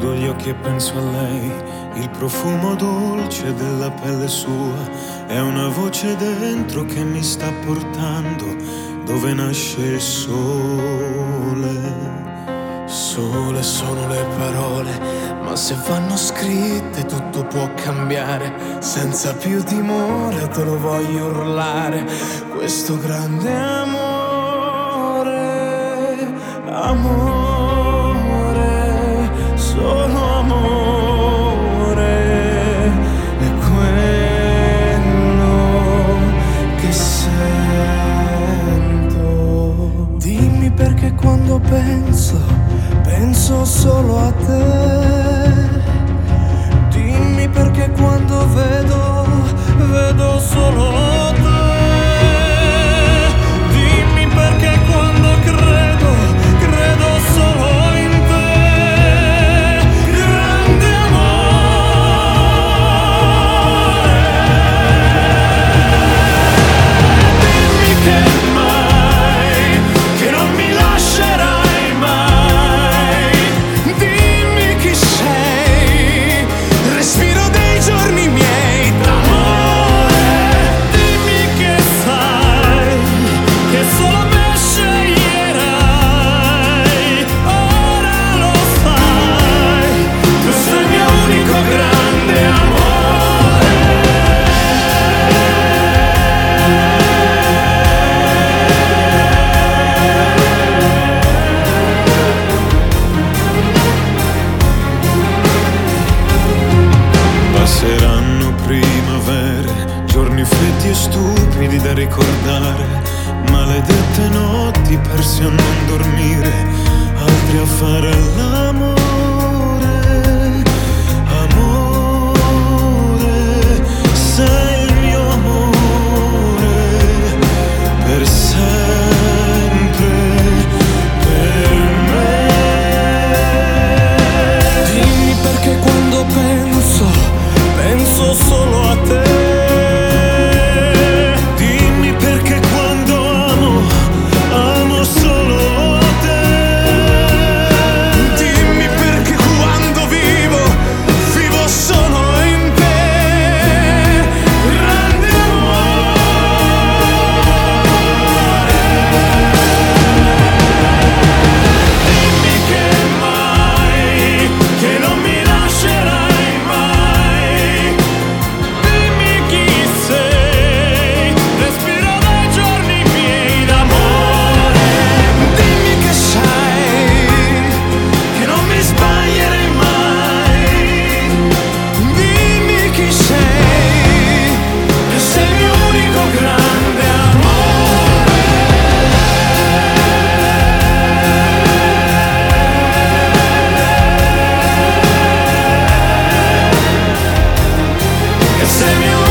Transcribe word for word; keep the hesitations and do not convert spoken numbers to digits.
Chiudo gli occhi e penso a lei, il profumo dolce della pelle sua, è una voce dentro che mi sta portando dove nasce il sole. Sole sono le parole, ma se vanno scritte tutto può cambiare. Senza più timore te lo voglio urlare, questo grande amore, amore, solo amore, è quello che sento. Dimmi perché quando penso penso solo a te. Dimmi perché quando vedo, vedo solo te. Dimmi perché quando credo, credo solo in te. Grande amore. Dimmi che mai, che non mi lascerai mai. Dimmi chi sei, respiro dei giorni miei d'amore. Dimmi che sai, che solo me sceglierai. Ora lo sai, questo è il mio unico grande amore. Passeranno primavere, giorni freddi e stupidi da ricordare, maledette notti perse a non dormire, altri a fare l'amore. Amore, sei il mio amore, per sempre, per me. Dimmi perché quando penso, penso solo a te. Dimmi perché quando amo, amo solo te. Dimmi perché quando vivo, vivo solo in te. Grande amore. Dimmi che mai, che non mi lascerai mai. Dimmi chi sei, respiro dai giorni miei d'amore. Dimmi che sai, che non mi sbaglierei mai. Dimmi chi sei, che sei il mio unico grande amore. Che sei il mio